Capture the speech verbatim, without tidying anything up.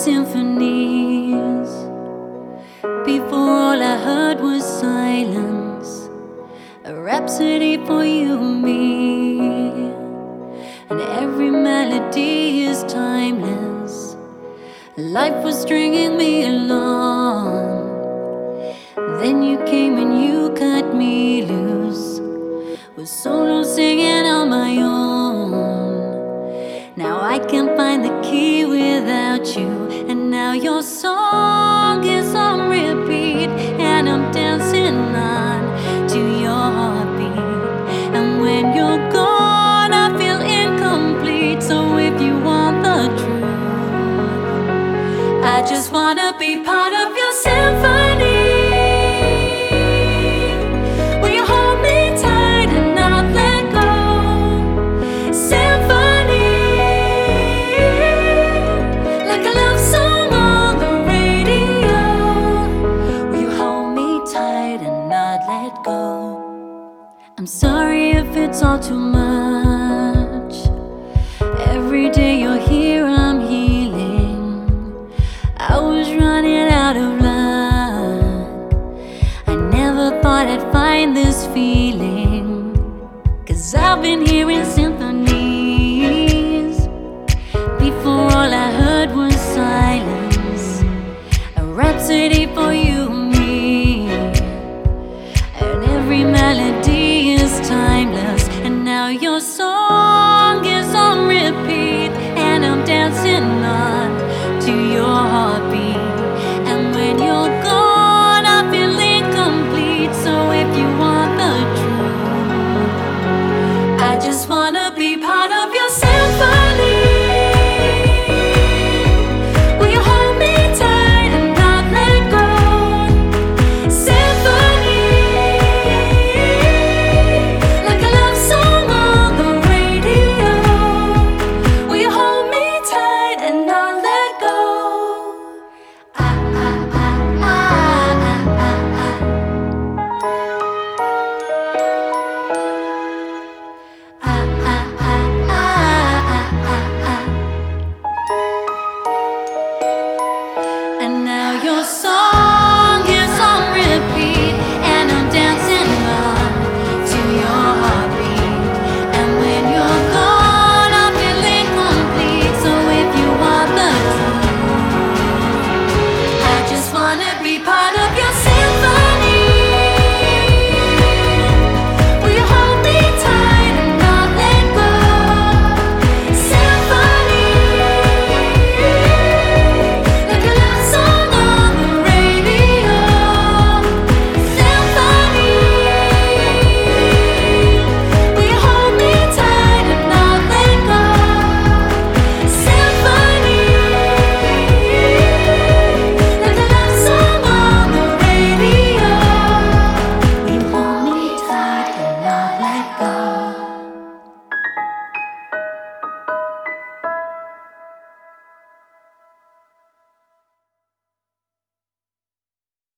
symphonies. Before all I heard was silence, a rhapsody for you and me. And every melody is timeless. Life was stringing me along. Then you came and you cut me loose, with solo singing on my own. Now I can't find the key without you, and now your song is on repeat, and I'm dancing on to your heartbeat. And when you're gone, I feel incomplete. So if you want the truth, I just wanna be part of your symphony. I'm sorry if it's all too much. Every day you're here, I'm healing. I was running out of luck. I never thought I'd find this feeling, 'cause I've been hearing symphonies. Before all I heard was silence, a rhapsody for you and me. And every melody timeless, and now your song is on repeat, and I'm dancing on to your heart.